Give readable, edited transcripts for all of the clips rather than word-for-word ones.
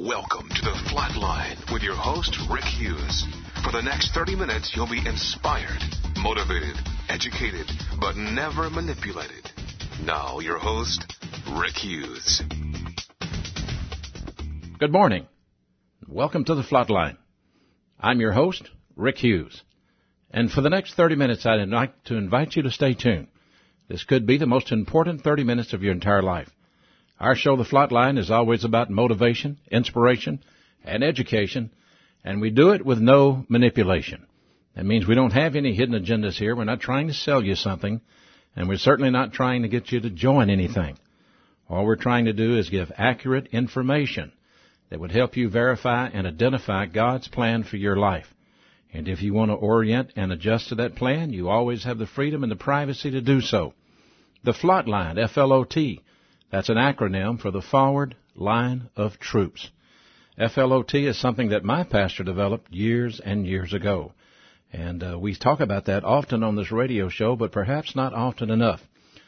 Welcome to the Flatline with your host, Rick Hughes. For the next 30 minutes, you'll be inspired, motivated, educated, but never manipulated. Now, your host, Rick Hughes. Good morning. Welcome to the Flatline. I'm your host, Rick Hughes. And for the next 30 minutes, I'd like to invite you to stay tuned. This could be the most important 30 minutes of your entire life. Our show, The Flatline, is always about motivation, inspiration, and education, and we do it with no manipulation. That means we don't have any hidden agendas here. We're not trying to sell you something, and we're certainly not trying to get you to join anything. All we're trying to do is give accurate information that would help you verify and identify God's plan for your life. And if you want to orient and adjust to that plan, you always have the freedom and the privacy to do so. The Flatline, F-L-O-T, that's an acronym for the Forward Line of Troops. FLOT is something that my pastor developed years and years ago. And we talk about that often on this radio show, but perhaps not often enough.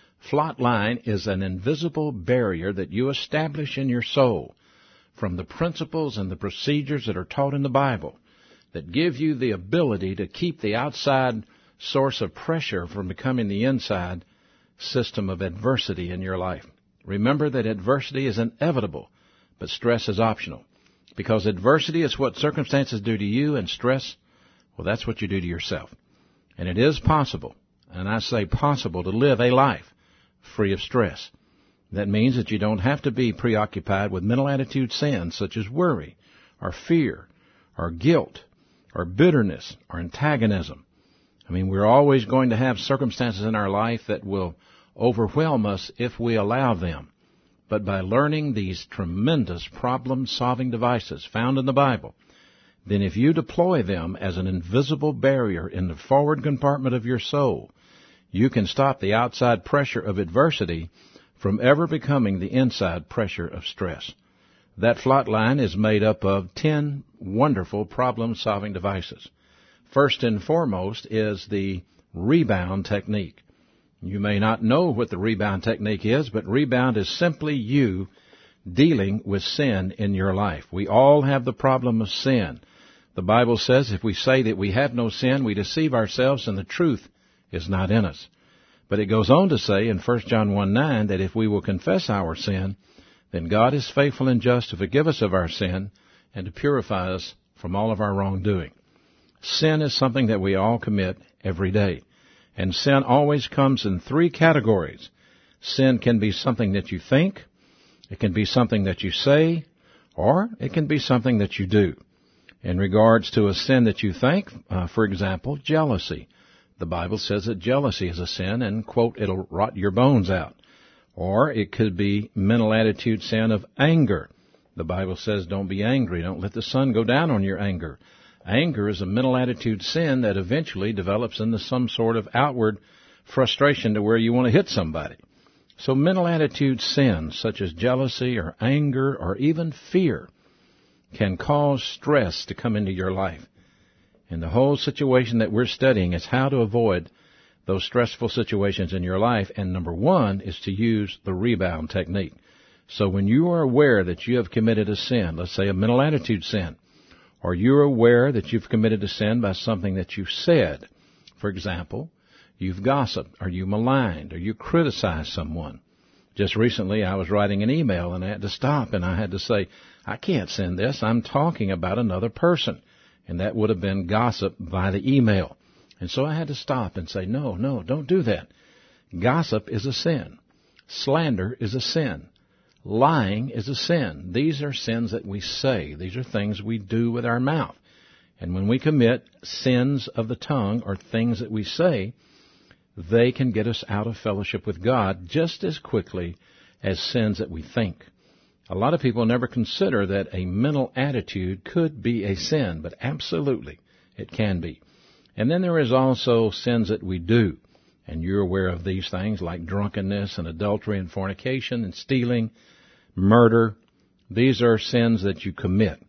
Flatline is an invisible barrier that you establish in your soul from the principles and the procedures that are taught in the Bible that give you the ability to keep the outside source of pressure from becoming the inside system of adversity in your life. Remember that adversity is inevitable, but stress is optional. Because adversity is what circumstances do to you, and stress, well, that's what you do to yourself. And it is possible, and I say possible, to live a life free of stress. That means that you don't have to be preoccupied with mental attitude sins such as worry, or fear, or guilt, or bitterness, or antagonism. I mean, we're always going to have circumstances in our life that will overwhelm us if we allow them. But by learning these tremendous problem-solving devices found in the Bible, then if you deploy them as an invisible barrier in the forward compartment of your soul, you can stop the outside pressure of adversity from ever becoming the inside pressure of stress. That Flatline is made up of 10 wonderful problem-solving devices. First and foremost is the rebound technique. You may not know what the rebound technique is, but rebound is simply you dealing with sin in your life. We all have the problem of sin. The Bible says if we say that we have no sin, we deceive ourselves and the truth is not in us. But it goes on to say in 1 John 1:9 that if we will confess our sin, then God is faithful and just to forgive us of our sin and to purify us from all of our wrongdoing. Sin is something that we all commit every day. And sin always comes in 3 categories. Sin can be something that you think, it can be something that you say, or it can be something that you do. In regards to a sin that you think, for example, jealousy. The Bible says that jealousy is a sin and, quote, it'll rot your bones out. Or it could be mental attitude sin of anger. The Bible says don't be angry, don't let the sun go down on your anger. Anger is a mental attitude sin that eventually develops into some sort of outward frustration to where you want to hit somebody. So mental attitude sins such as jealousy or anger or even fear can cause stress to come into your life. And the whole situation that we're studying is how to avoid those stressful situations in your life. And number 1 is to use the rebound technique. So when you are aware that you have committed a sin, let's say a mental attitude sin, or you're aware that you've committed a sin by something that you said. For example, you've gossiped, or you maligned, or you criticized someone. Just recently I was writing an email and I had to stop and I had to say, I can't send this. I'm talking about another person. And that would have been gossip by the email. And so I had to stop and say, no, don't do that. Gossip is a sin. Slander is a sin. Lying is a sin. These are sins that we say. These are things we do with our mouth. And when we commit sins of the tongue or things that we say, they can get us out of fellowship with God just as quickly as sins that we think. A lot of people never consider that a mental attitude could be a sin, but absolutely it can be. And then there is also sins that we do. And you're aware of these things like drunkenness and adultery and fornication and stealing, murder. These are sins that you commit,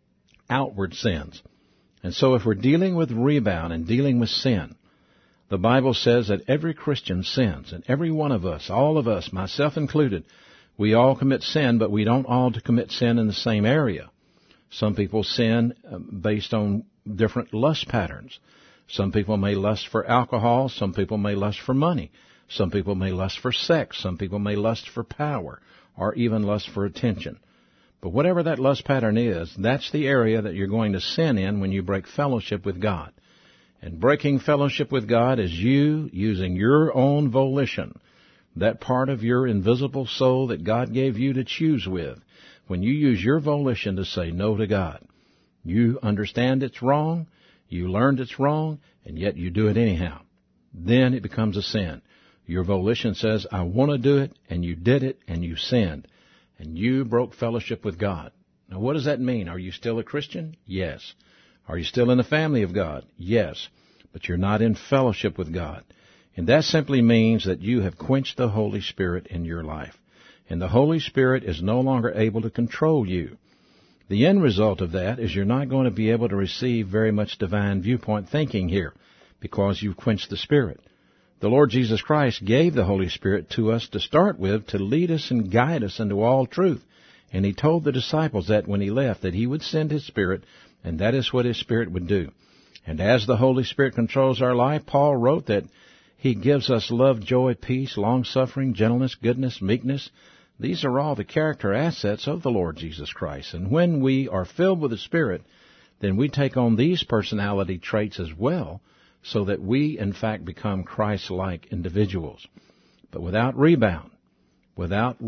outward sins. And so if we're dealing with rebound and dealing with sin, the Bible says that every Christian sins, and every one of us, all of us, myself included, we all commit sin, but we don't all commit sin in the same area. Some people sin based on different lust patterns. Some people may lust for alcohol. Some people may lust for money. Some people may lust for sex. Some people may lust for power or even lust for attention. But whatever that lust pattern is, that's the area that you're going to sin in when you break fellowship with God. And breaking fellowship with God is you using your own volition, that part of your invisible soul that God gave you to choose with. When you use your volition to say no to God, you understand it's wrong, you learned it's wrong, and yet you do it anyhow. Then it becomes a sin. Your volition says, I want to do it, and you did it, and you sinned. And you broke fellowship with God. Now, what does that mean? Are you still a Christian? Yes. Are you still in the family of God? Yes. But you're not in fellowship with God. And that simply means that you have quenched the Holy Spirit in your life. And the Holy Spirit is no longer able to control you. The end result of that is you're not going to be able to receive very much divine viewpoint thinking here because you've quenched the Spirit. The Lord Jesus Christ gave the Holy Spirit to us to start with to lead us and guide us into all truth. And He told the disciples that when He left, that He would send His Spirit, and that is what His Spirit would do. And as the Holy Spirit controls our life, Paul wrote that He gives us love, joy, peace, long-suffering, gentleness, goodness, meekness. These are all the character assets of the Lord Jesus Christ. And when we are filled with the Spirit, then we take on these personality traits as well, so that we, in fact, become Christ-like individuals. But without rebound, 1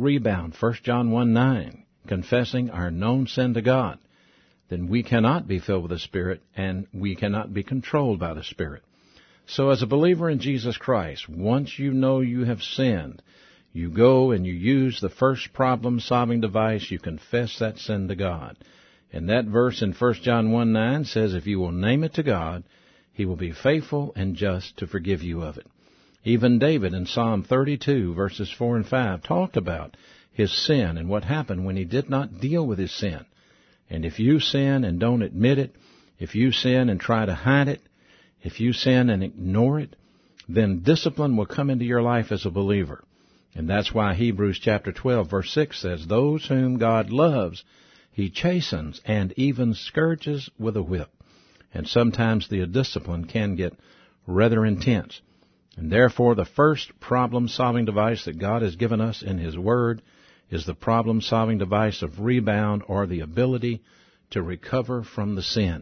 John 1:9, confessing our known sin to God, then we cannot be filled with the Spirit, and we cannot be controlled by the Spirit. So as a believer in Jesus Christ, once you know you have sinned, you go and you use the first problem-solving device, you confess that sin to God. And that verse in 1 John 1:9 says, if you will name it to God, He will be faithful and just to forgive you of it. Even David in Psalm 32, verses 4 and 5, talked about his sin and what happened when he did not deal with his sin. And if you sin and don't admit it, if you sin and try to hide it, if you sin and ignore it, then discipline will come into your life as a believer. And that's why Hebrews chapter 12, verse 6 says, those whom God loves, He chastens and even scourges with a whip. And sometimes the discipline can get rather intense. And therefore, the first problem-solving device that God has given us in His Word is the problem-solving device of rebound, or the ability to recover from the sin.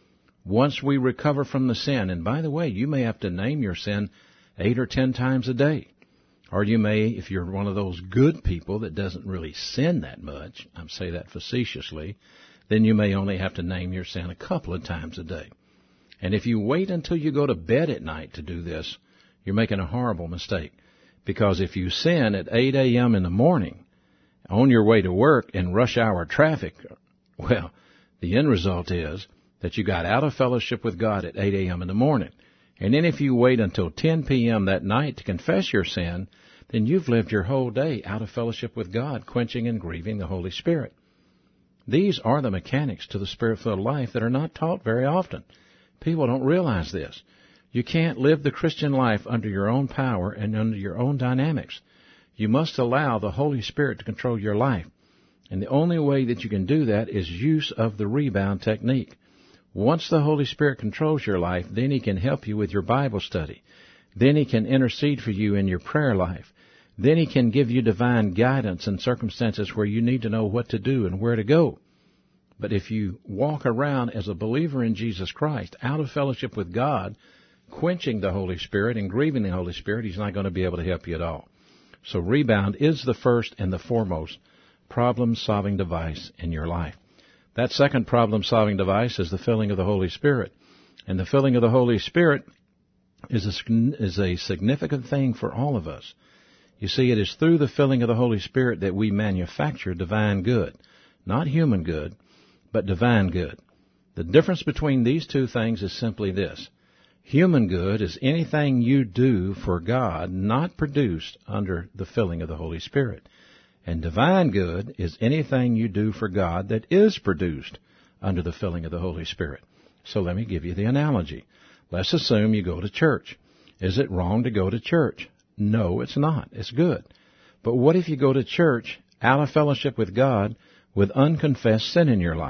Once we recover from the sin, and by the way, you may have to name your sin 8 or 10 times a day. Or you may, if you're one of those good people that doesn't really sin that much, I say that facetiously, then you may only have to name your sin a couple of times a day. And if you wait until you go to bed at night to do this, you're making a horrible mistake. Because if you sin at 8 a.m. in the morning, on your way to work in rush hour traffic, well, the end result is that you got out of fellowship with God at 8 a.m. in the morning. And then if you wait until 10 p.m. that night to confess your sin, then you've lived your whole day out of fellowship with God, quenching and grieving the Holy Spirit. These are the mechanics to the Spirit-filled life that are not taught very often. People don't realize this. You can't live the Christian life under your own power and under your own dynamics. You must allow the Holy Spirit to control your life. And the only way that you can do that is use of the rebound technique. Once the Holy Spirit controls your life, then He can help you with your Bible study. Then He can intercede for you in your prayer life. Then He can give you divine guidance in circumstances where you need to know what to do and where to go. But if you walk around as a believer in Jesus Christ, out of fellowship with God, quenching the Holy Spirit and grieving the Holy Spirit, He's not going to be able to help you at all. So rebound is the first and the foremost problem-solving device in your life. That second problem-solving device is the filling of the Holy Spirit. And the filling of the Holy Spirit is a significant thing for all of us. You see, it is through the filling of the Holy Spirit that we manufacture divine good. Not human good, but divine good. The difference between these two things is simply this. Human good is anything you do for God not produced under the filling of the Holy Spirit. And divine good is anything you do for God that is produced under the filling of the Holy Spirit. So let me give you the analogy. Let's assume you go to church. Is it wrong to go to church? No, it's not. It's good. But what if you go to church out of fellowship with God with unconfessed sin in your life?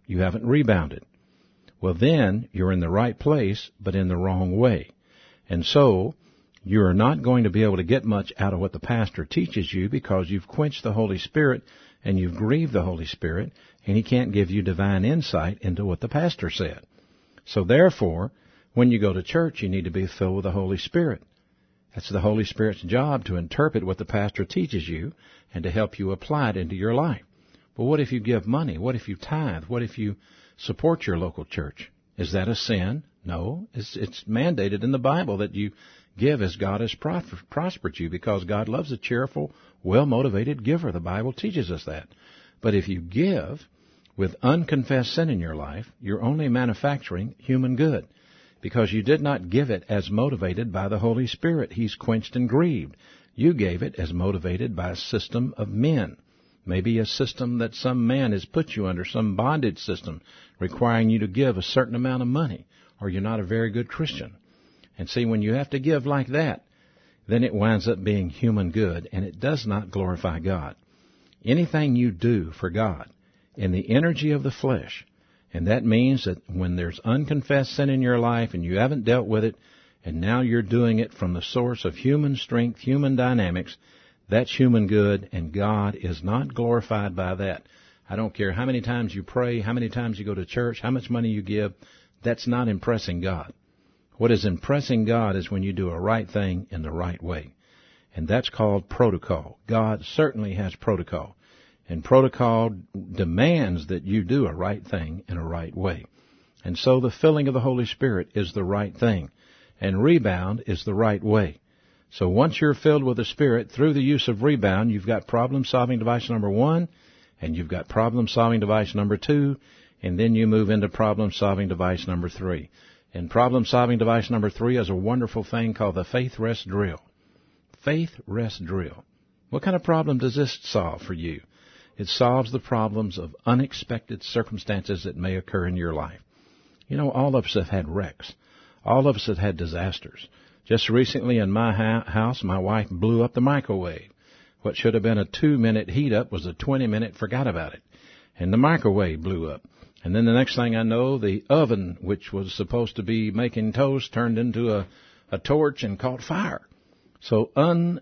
You haven't rebounded. Well, then you're in the right place, but in the wrong way. And so you're not going to be able to get much out of what the pastor teaches you because you've quenched the Holy Spirit and you've grieved the Holy Spirit, and he can't give you divine insight into what the pastor said. So therefore, when you go to church, you need to be filled with the Holy Spirit. That's the Holy Spirit's job, to interpret what the pastor teaches you and to help you apply it into your life. But what if you give money? What if you tithe? What if you support your local church? Is that a sin? No. It's mandated in the Bible that you give as God has prospered you, because God loves a cheerful, well-motivated giver. The Bible teaches us that. But if you give with unconfessed sin in your life, you're only manufacturing human good, because you did not give it as motivated by the Holy Spirit. He's quenched and grieved. You gave it as motivated by a system of men. Maybe a system that some man has put you under, some bondage system requiring you to give a certain amount of money, or you're not a very good Christian. And see, when you have to give like that, then it winds up being human good, and it does not glorify God. Anything you do for God in the energy of the flesh, and that means that when there's unconfessed sin in your life and you haven't dealt with it, and now you're doing it from the source of human strength, human dynamics, that's human good, and God is not glorified by that. I don't care how many times you pray, how many times you go to church, how much money you give. That's not impressing God. What is impressing God is when you do a right thing in the right way. And that's called protocol. God certainly has protocol. And protocol demands that you do a right thing in a right way. And so the filling of the Holy Spirit is the right thing. And rebound is the right way. So once you're filled with the Spirit, through the use of rebound, you've got problem-solving device number 1, and you've got problem-solving device number 2, and then you move into problem-solving device number 3. And problem-solving device number 3 is a wonderful thing called the Faith Rest Drill. Faith Rest Drill. What kind of problem does this solve for you? It solves the problems of unexpected circumstances that may occur in your life. You know, all of us have had wrecks. All of us have had disasters. Just recently in my house, my wife blew up the microwave. What should have been a 2-minute heat up was a 20-minute forgot about it. And the microwave blew up. And then the next thing I know, the oven, which was supposed to be making toast, turned into a torch and caught fire. So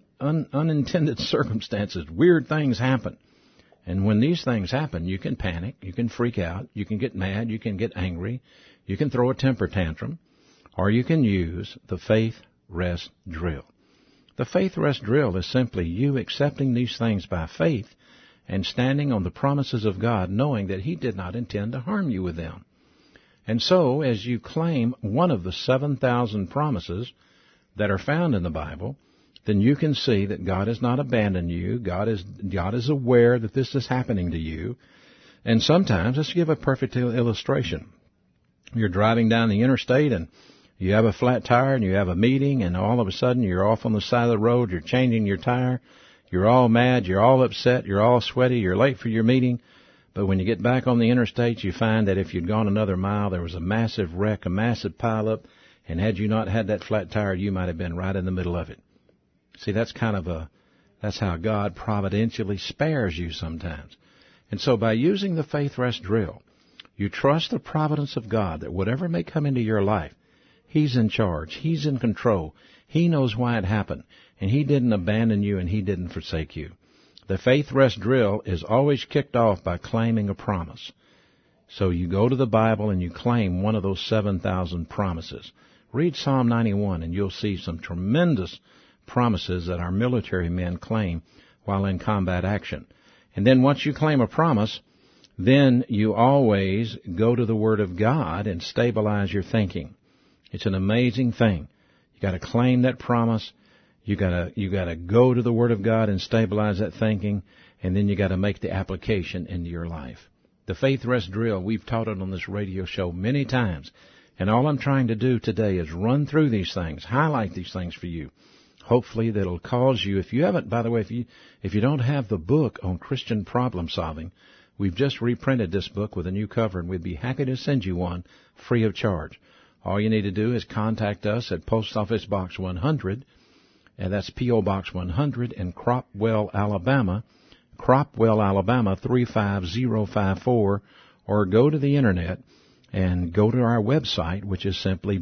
unintended circumstances, weird things happen. And when these things happen, you can panic, you can freak out, you can get mad, you can get angry, you can throw a temper tantrum, or you can use the Faith Rest Drill. The Faith Rest Drill is simply you accepting these things by faith and standing on the promises of God, knowing that He did not intend to harm you with them. And so, as you claim one of the 7,000 promises that are found in the Bible, then you can see that God has not abandoned you. God is aware that this is happening to you. And sometimes, let's give a perfect illustration. You're driving down the interstate and you have a flat tire and you have a meeting, and all of a sudden you're off on the side of the road, you're changing your tire, you're all mad, you're all upset, you're all sweaty, you're late for your meeting. But when you get back on the interstate, you find that if you'd gone another mile, there was a massive wreck, a massive pileup, and had you not had that flat tire, you might have been right in the middle of it. See, that's how God providentially spares you sometimes. And so by using the Faith Rest Drill, you trust the providence of God that whatever may come into your life, He's in charge. He's in control. He knows why it happened. And He didn't abandon you and He didn't forsake you. The Faith Rest Drill is always kicked off by claiming a promise. So you go to the Bible and you claim one of those 7,000 promises. Read Psalm 91 and you'll see some tremendous promises that our military men claim while in combat action. And then once you claim a promise, then you always go to the Word of God and stabilize your thinking. It's an amazing thing. You got to claim that promise. You got to go to the Word of God and stabilize that thinking, and then you got to make the application into your life. The Faith Rest Drill, we've taught it on this radio show many times, and all I'm trying to do today is run through these things, highlight these things for you. Hopefully that'll cause you, if you haven't, by the way, if you don't have the book on Christian problem solving, we've just reprinted this book with a new cover, and we'd be happy to send you one free of charge. All you need to do is contact us at Post Office Box 100, and that's P.O. Box 100 in Cropwell, Alabama 35054, or go to the Internet and go to our website, which is simply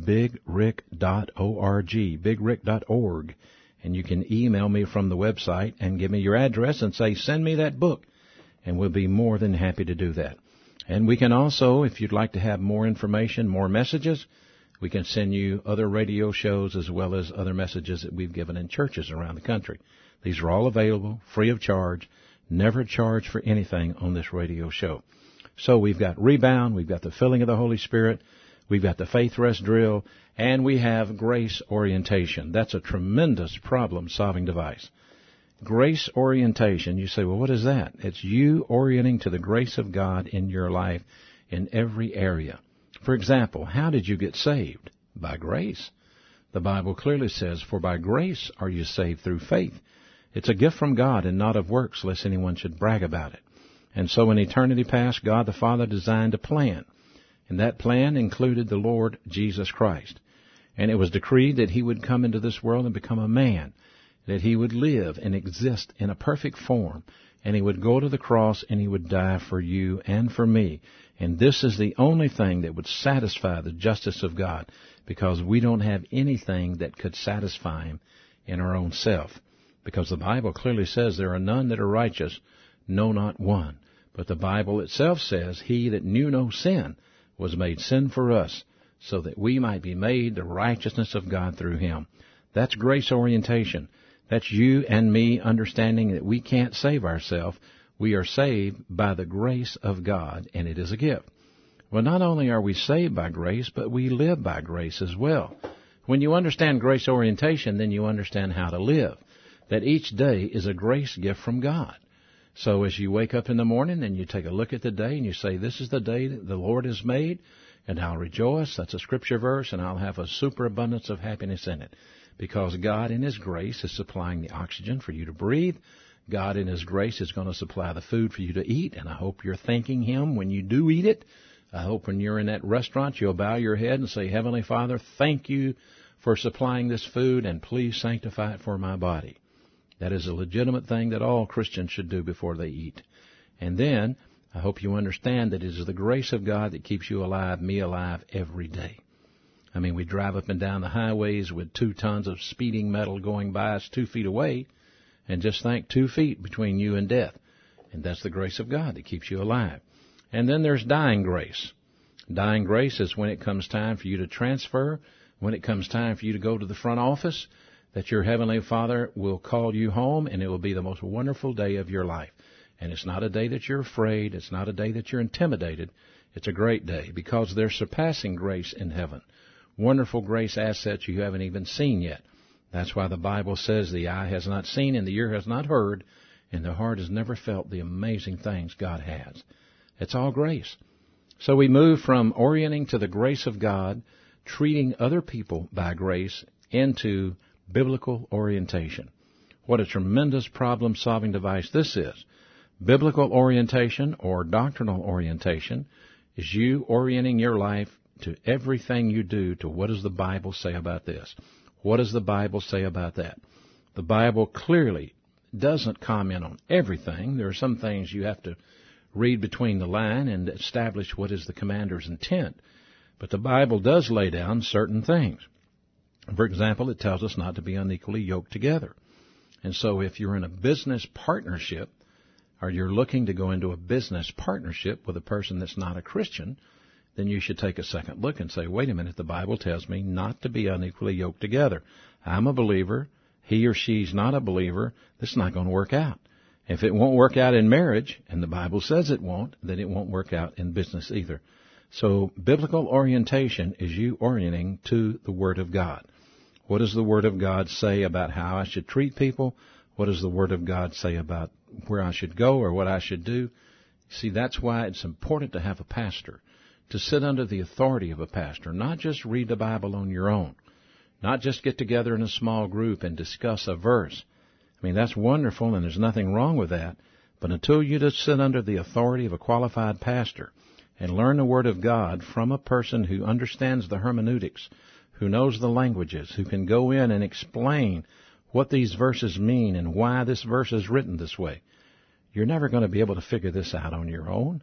bigrick.org, bigrick.org. And you can email me from the website and give me your address and say, send me that book. And we'll be more than happy to do that. And we can also, if you'd like to have more information, more messages, we can send you other radio shows as well as other messages that we've given in churches around the country. These are all available, free of charge, never charge for anything on this radio show. So we've got Rebound, we've got the Filling of the Holy Spirit, we've got the Faith Rest Drill, and we have Grace Orientation. That's a tremendous problem-solving device. Grace Orientation, you say, well, what is that? It's you orienting to the grace of God in your life in every area. For example, how did you get saved? By grace. The Bible clearly says, for by grace are you saved through faith. It's a gift from God and not of works, lest anyone should brag about it. And so in eternity past, God the Father designed a plan. And that plan included the Lord Jesus Christ. And it was decreed that He would come into this world and become a man, that He would live and exist in a perfect form, and He would go to the cross and He would die for you and for me. And this is the only thing that would satisfy the justice of God, because we don't have anything that could satisfy Him in our own self. Because the Bible clearly says there are none that are righteous, no, not one. But the Bible itself says, He that knew no sin was made sin for us, so that we might be made the righteousness of God through Him. That's grace orientation. That's you and me understanding that we can't save ourselves. We are saved by the grace of God, and it is a gift. Well, not only are we saved by grace, but we live by grace as well. When you understand grace orientation, then you understand how to live. That each day is a grace gift from God. So as you wake up in the morning and you take a look at the day and you say, this is the day that the Lord has made, and I'll rejoice. That's a scripture verse, and I'll have a superabundance of happiness in it. Because God in His grace is supplying the oxygen for you to breathe. God in His grace is going to supply the food for you to eat, and I hope you're thanking Him when you do eat it. I hope when you're in that restaurant you'll bow your head and say, Heavenly Father, thank you for supplying this food, and please sanctify it for my body. That is a legitimate thing that all Christians should do before they eat. And then, I hope you understand that it is the grace of God that keeps you alive, me alive, every day. I mean, we drive up and down the highways with 2 tons of speeding metal going by us 2 feet away, and just think 2 feet between you and death. And that's the grace of God that keeps you alive. And then there's dying grace. Dying grace is when it comes time for you to transfer, when it comes time for you to go to the front office, that your Heavenly Father will call you home, and it will be the most wonderful day of your life. And it's not a day that you're afraid. It's not a day that you're intimidated. It's a great day, because there's surpassing grace in heaven. Wonderful grace assets you haven't even seen yet. That's why the Bible says the eye has not seen and the ear has not heard and the heart has never felt the amazing things God has. It's all grace. So we move from orienting to the grace of God, treating other people by grace, into biblical orientation. What a tremendous problem-solving device this is. Biblical orientation, or doctrinal orientation, is you orienting your life to everything you do to what does the Bible say about this? What does the Bible say about that? The Bible clearly doesn't comment on everything. There are some things you have to read between the line and establish what is the commander's intent. But the Bible does lay down certain things. For example, it tells us not to be unequally yoked together. And so if you're in a business partnership, or you're looking to go into a business partnership with a person that's not a Christian, then you should take a second look and say, wait a minute, the Bible tells me not to be unequally yoked together. I'm a believer. He or she's not a believer. This is not going to work out. If it won't work out in marriage, and the Bible says it won't, then it won't work out in business either. So biblical orientation is you orienting to the Word of God. What does the Word of God say about how I should treat people? What does the Word of God say about where I should go or what I should do? See, that's why it's important to have a pastor, to sit under the authority of a pastor, not just read the Bible on your own, not just get together in a small group and discuss a verse. I mean, that's wonderful, and there's nothing wrong with that. But until you just sit under the authority of a qualified pastor and learn the Word of God from a person who understands the hermeneutics, who knows the languages, who can go in and explain what these verses mean and why this verse is written this way, you're never going to be able to figure this out on your own.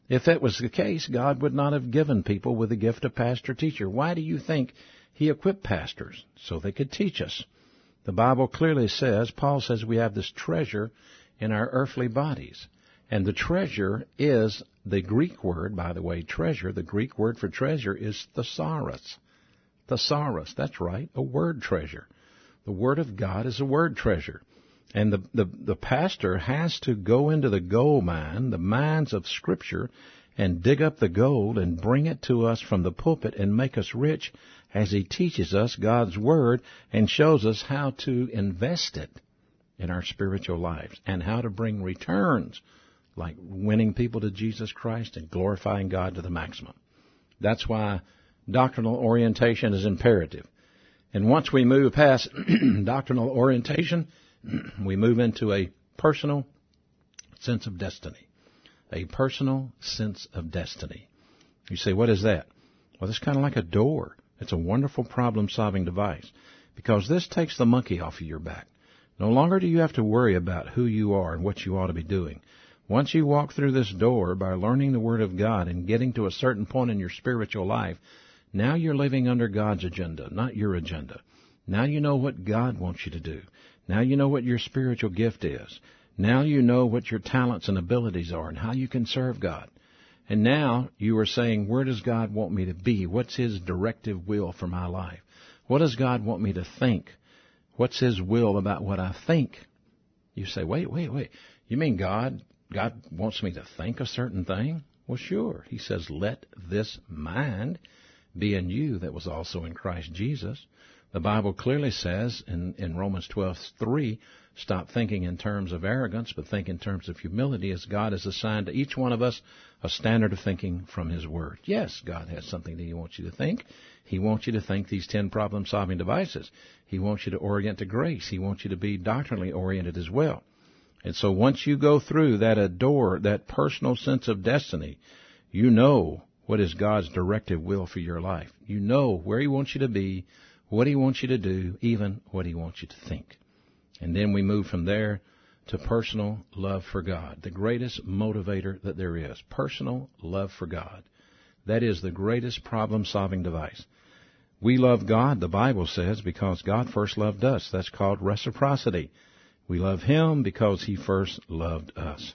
If that was the case, God would not have given people with the gift of pastor-teacher. Why do you think He equipped pastors? So they could teach us. The Bible clearly says, Paul says we have this treasure in our earthly bodies. And the treasure is the Greek word, by the way, treasure. The Greek word for treasure is thesaurus. Thesaurus, that's right, a word treasure. The Word of God is a word treasure. And the pastor has to go into the gold mine, the mines of Scripture, and dig up the gold and bring it to us from the pulpit and make us rich as he teaches us God's Word and shows us how to invest it in our spiritual lives and how to bring returns, like winning people to Jesus Christ and glorifying God to the maximum. That's why doctrinal orientation is imperative. And once we move past doctrinal orientation, we move into a personal sense of destiny. A personal sense of destiny. You say, what is that? Well, it's kind of like a door. It's a wonderful problem-solving device because this takes the monkey off of your back. No longer do you have to worry about who you are and what you ought to be doing. Once you walk through this door by learning the Word of God and getting to a certain point in your spiritual life, now you're living under God's agenda, not your agenda. Now you know what God wants you to do. Now you know what your spiritual gift is. Now you know what your talents and abilities are and how you can serve God. And now you are saying, where does God want me to be? What's His directive will for my life? What does God want me to think? What's His will about what I think? You say, wait. You mean God wants me to think a certain thing? Well, sure. He says, let this mind be in you that was also in Christ Jesus. The Bible clearly says in Romans 12:3, stop thinking in terms of arrogance, but think in terms of humility, as God has assigned to each one of us a standard of thinking from His Word. Yes, God has something that He wants you to think. He wants you to think these 10 problem-solving devices. He wants you to orient to grace. He wants you to be doctrinally oriented as well. And so once you go through that personal sense of destiny, you know what is God's directive will for your life. You know where He wants you to be, what He wants you to do, even what He wants you to think. And then we move from there to personal love for God, the greatest motivator that there is. Personal love for God. That is the greatest problem-solving device. We love God, the Bible says, because God first loved us. That's called reciprocity. We love Him because He first loved us.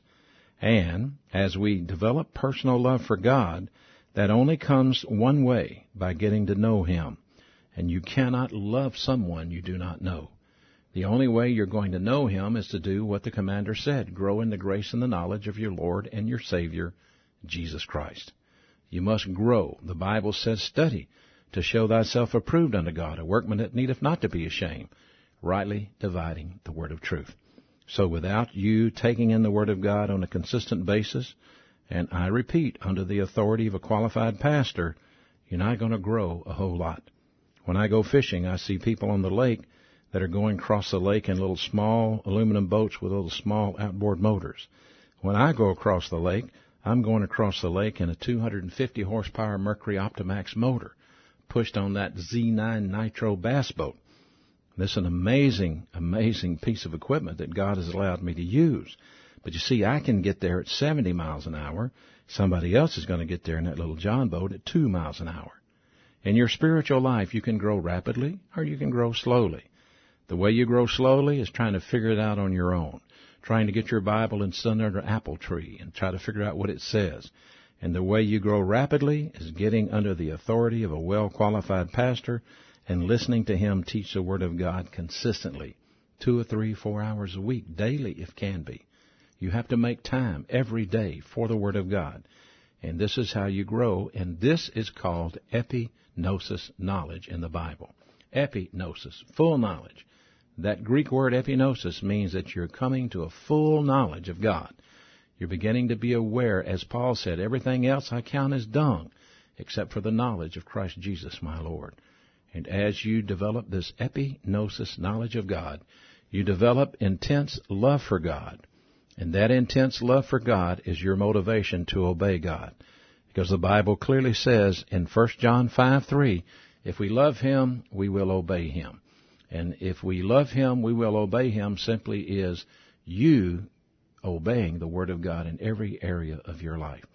And as we develop personal love for God, that only comes one way, by getting to know Him. And you cannot love someone you do not know. The only way you're going to know Him is to do what the commander said, grow in the grace and the knowledge of your Lord and your Savior, Jesus Christ. You must grow. The Bible says, study to show thyself approved unto God, a workman that needeth not to be ashamed, rightly dividing the word of truth. So without you taking in the Word of God on a consistent basis, and I repeat, under the authority of a qualified pastor, you're not going to grow a whole lot. When I go fishing, I see people on the lake that are going across the lake in little small aluminum boats with little small outboard motors. When I go across the lake, I'm going across the lake in a 250 horsepower Mercury Optimax motor, pushed on that Z9 Nitro bass boat. This is an amazing, amazing piece of equipment that God has allowed me to use. But you see, I can get there at 70 miles an hour. Somebody else is going to get there in that little John boat at 2 miles an hour. In your spiritual life, you can grow rapidly or you can grow slowly. The way you grow slowly is trying to figure it out on your own, trying to get your Bible and sit under an apple tree and try to figure out what it says. And the way you grow rapidly is getting under the authority of a well-qualified pastor and listening to him teach the Word of God consistently, 2 or 3, 4 hours a week, daily if can be. You have to make time every day for the Word of God. And this is how you grow, and this is called epignosis knowledge in the Bible. Epignosis, full knowledge. That Greek word epignosis means that you're coming to a full knowledge of God. You're beginning to be aware, as Paul said, everything else I count as dung, except for the knowledge of Christ Jesus my Lord. And as you develop this epignosis knowledge of God, you develop intense love for God. And that intense love for God is your motivation to obey God. Because the Bible clearly says in 1 John 5:3, if we love Him, we will obey Him. And if we love Him, we will obey Him simply is you obeying the Word of God in every area of your life.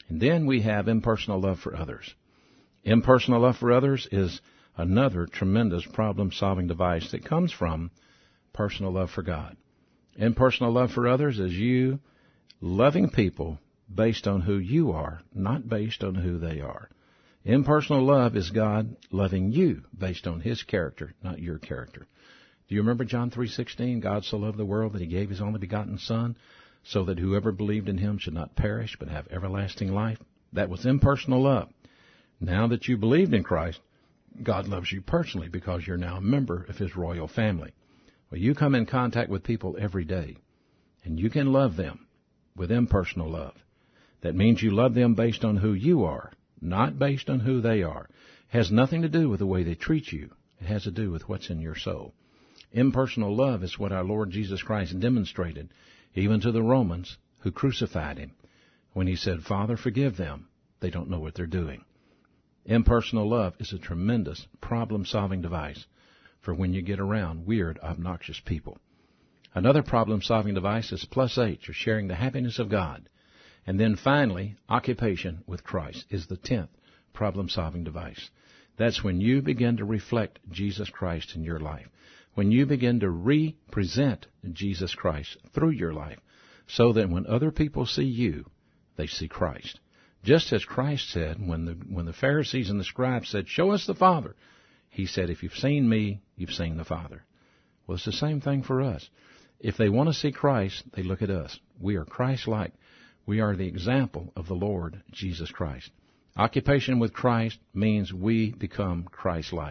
And then we have impersonal love for others. Impersonal love for others is another tremendous problem-solving device that comes from personal love for God. Impersonal love for others is you loving people based on who you are, not based on who they are. Impersonal love is God loving you based on His character, not your character. Do you remember John 3:16? God so loved the world that He gave His only begotten Son, so that whoever believed in Him should not perish but have everlasting life. That was impersonal love. Now that you believed in Christ, God loves you personally because you're now a member of His royal family. Well, you come in contact with people every day, and you can love them with impersonal love. That means you love them based on who you are, not based on who they are. It has nothing to do with the way they treat you. It has to do with what's in your soul. Impersonal love is what our Lord Jesus Christ demonstrated, even to the Romans who crucified Him, when He said, Father, forgive them. They don't know what they're doing. Impersonal love is a tremendous problem-solving device for when you get around weird, obnoxious people. Another problem-solving device is +H, or sharing the happiness of God. And then finally, occupation with Christ is the 10th problem-solving device. That's when you begin to reflect Jesus Christ in your life. When you begin to represent Jesus Christ through your life, so that when other people see you, they see Christ. Just as Christ said when the Pharisees and the scribes said, show us the Father, He said, if you've seen me, you've seen the Father. Well, it's the same thing for us. If they want to see Christ, they look at us. We are Christ-like. We are the example of the Lord Jesus Christ. Occupation with Christ means we become Christ-like.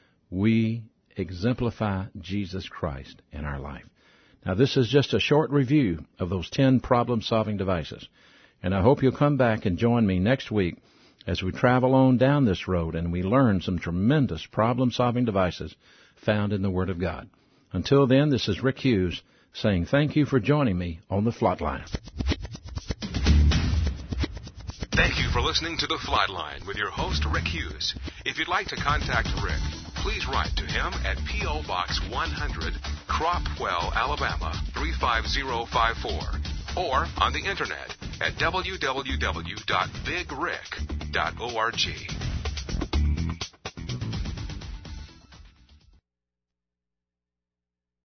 We exemplify Jesus Christ in our life. Now, this is just a short review of those 10 problem-solving devices. And I hope you'll come back and join me next week as we travel on down this road and we learn some tremendous problem-solving devices found in the Word of God. Until then, this is Rick Hughes saying thank you for joining me on the Flatline. Thank you for listening to The Flatline with your host, Rick Hughes. If you'd like to contact Rick, please write to him at P.O. Box 100, Cropwell, Alabama, 35054, or on the Internet at www.bigrick.org.